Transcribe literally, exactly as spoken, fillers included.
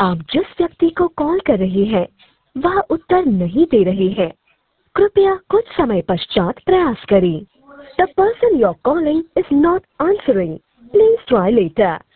आप जिस व्यक्ति को कॉल कर रहे हैं वह उत्तर नहीं दे रहे हैं। कृपया कुछ समय पश्चात प्रयास करें। The person you're calling is not answering. Please try later.